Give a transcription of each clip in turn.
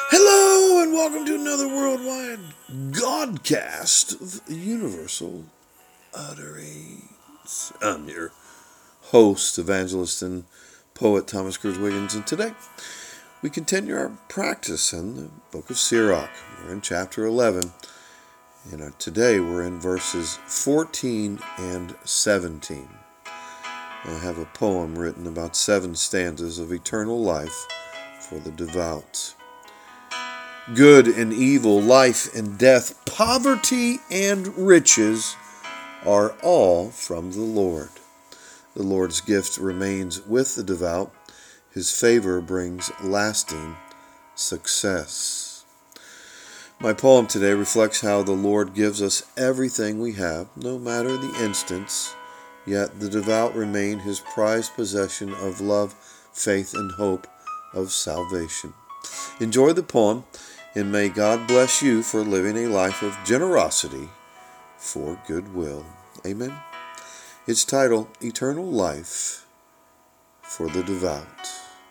Hello and welcome to another worldwide Godcast of Universal Utterings. I'm your host, evangelist, and poet Thomas Cruz Wiggins, and today we continue our practice in the book of Sirach. We're in chapter 11, and today we're in verses 14 and 17. I have a poem written about 7 stanzas of eternal life for the devout. Good and evil, life and death, poverty and riches are all from the Lord. The Lord's gift remains with the devout. His favor brings lasting success. My poem today reflects how the Lord gives us everything we have, no matter the instance, yet the devout remain his prized possession of love, faith, and hope of salvation. Enjoy the poem. And may God bless you for living a life of generosity for goodwill. Amen. It's titled, Eternal Life for the Devout.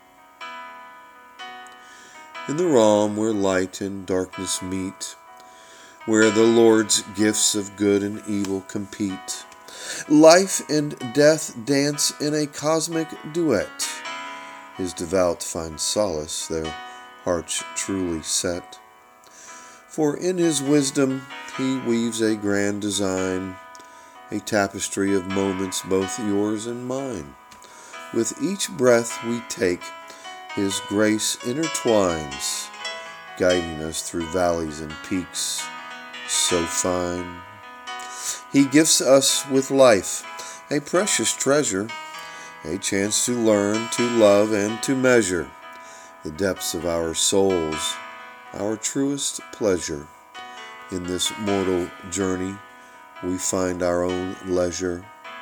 In the realm where light and darkness meet, where the Lord's gifts of good and evil compete, life and death dance in a cosmic duet. His devout find solace, their hearts truly set. For in his wisdom he weaves a grand design, a tapestry of moments both yours and mine. With each breath we take, his grace intertwines, guiding us through valleys and peaks so fine. He gifts us with life, a precious treasure, a chance to learn, to love, and to measure the depths of our souls, our truest pleasure. In this mortal journey, we find our own leisure.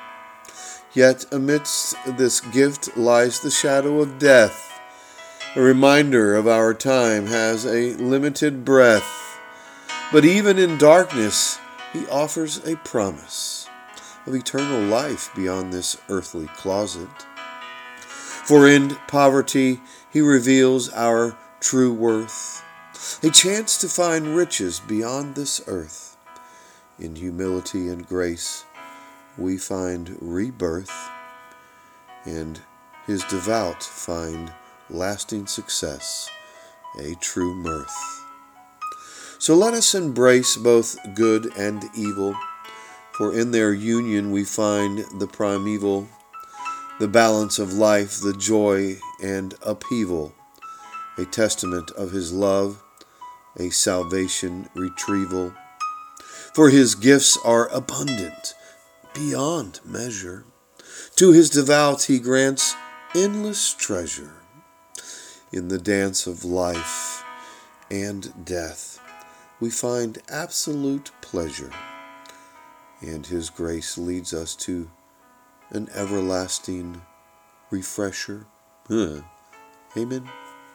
Yet amidst this gift lies the shadow of death, a reminder of our time has a limited breath. But even in darkness, he offers a promise of eternal life beyond this earthly closet. For in poverty, he reveals our true worth, a chance to find riches beyond this earth. In humility and grace, we find rebirth, and his devout find lasting success, a true mirth. So let us embrace both good and evil, for in their union we find the primeval, the balance of life, the joy and upheaval, a testament of his love, a salvation retrieval. For his gifts are abundant, beyond measure. To his devout he grants endless treasure. In the dance of life and death, we find absolute pleasure, and his grace leads us to an everlasting refresher. Amen.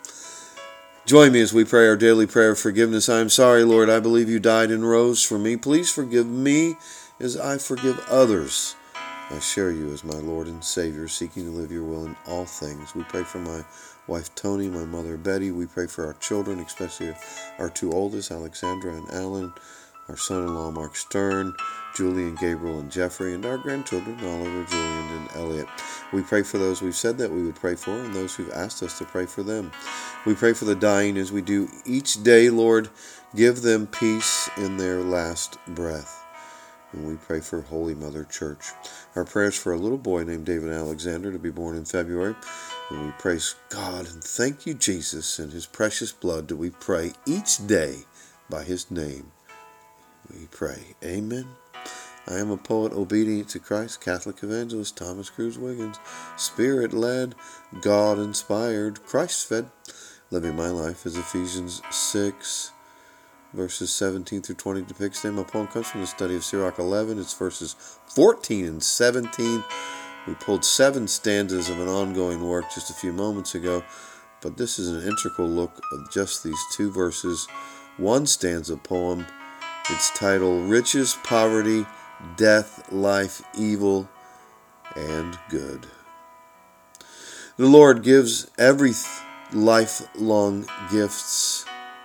Join me as we pray our daily prayer of forgiveness. I am sorry, Lord, I believe you died and rose for me. Please forgive me as I forgive others. I share you as my Lord and Savior, seeking to live your will in all things. We pray for my wife Tony, my mother Betty. We pray for our children, especially our 2 oldest, Alexandra and Alan, our son-in-law Mark Stern, Julie and Gabriel and Jeffrey, and our grandchildren, Oliver, Julian, and Elliot. We pray for those we've said that we would pray for, and those who've asked us to pray for them. We pray for the dying as we do each day, Lord. Give them peace in their last breath. And we pray for Holy Mother Church. Our prayers for a little boy named David Alexander to be born in February. And we praise God and thank you, Jesus, and his precious blood that we pray each day by his name. We pray. Amen. I am a poet obedient to Christ, Catholic evangelist Thomas Cruz Wiggins, Spirit-led, God-inspired, Christ-fed, living my life as Ephesians 6, verses 17 through 20 depicts them. My poem comes from the study of Sirach 11. It's verses 14 and 17. We pulled 7 stanzas of an ongoing work just a few moments ago, but this is an integral look of just these 2 verses. 1 stanza poem. It's titled Riches, Poverty, Death, Life, Evil, and Good. The Lord gives every lifelong gifts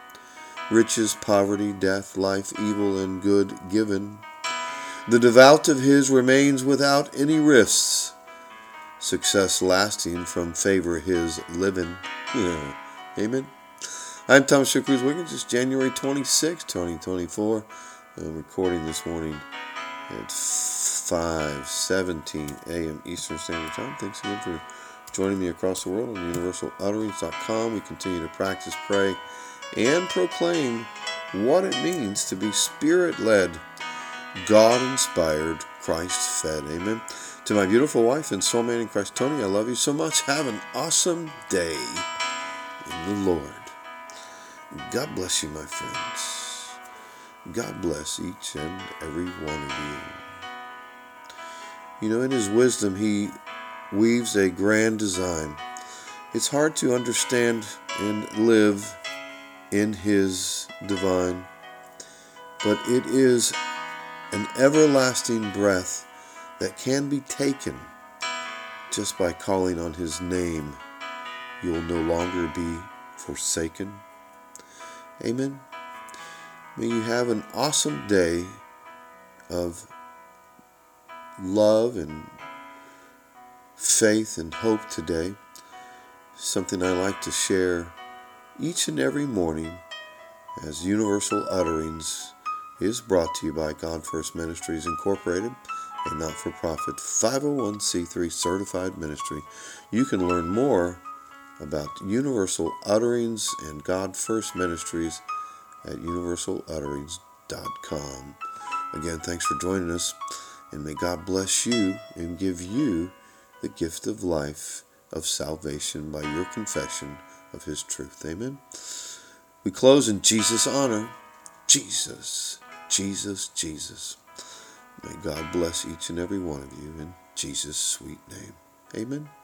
riches, poverty, death, life, evil, and good given. The devout of his remains without any rifts, success lasting from favor his living. Amen. I'm Thomas Cruz Wiggins. It's January 26, 2024. I'm recording this morning at 5:17 a.m. Eastern Standard Time. Thanks again for joining me across the world on universalutterings.com. We continue to practice, pray, and proclaim what it means to be Spirit-led, God-inspired, Christ-fed. Amen. To my beautiful wife and soulmate in Christ, Tony, I love you so much. Have an awesome day in the Lord. God bless you, my friends. God bless each and every one of you. You know, in his wisdom, he weaves a grand design. It's hard to understand and live in his divine, but it is an everlasting breath that can be taken just by calling on his name. You'll no longer be forsaken. Amen. May you have an awesome day of love and faith and hope today. Something I like to share each and every morning as Universal Utterings is brought to you by God First Ministries Incorporated, a not-for-profit 501c3 certified ministry. You can learn more about Universal Utterings and God First Ministries at universalutterings.com. Again, thanks for joining us, and may God bless you and give you the gift of life, of salvation by your confession of his truth. Amen. We close in Jesus' honor. Jesus, Jesus, Jesus. May God bless each and every one of you in Jesus' sweet name. Amen.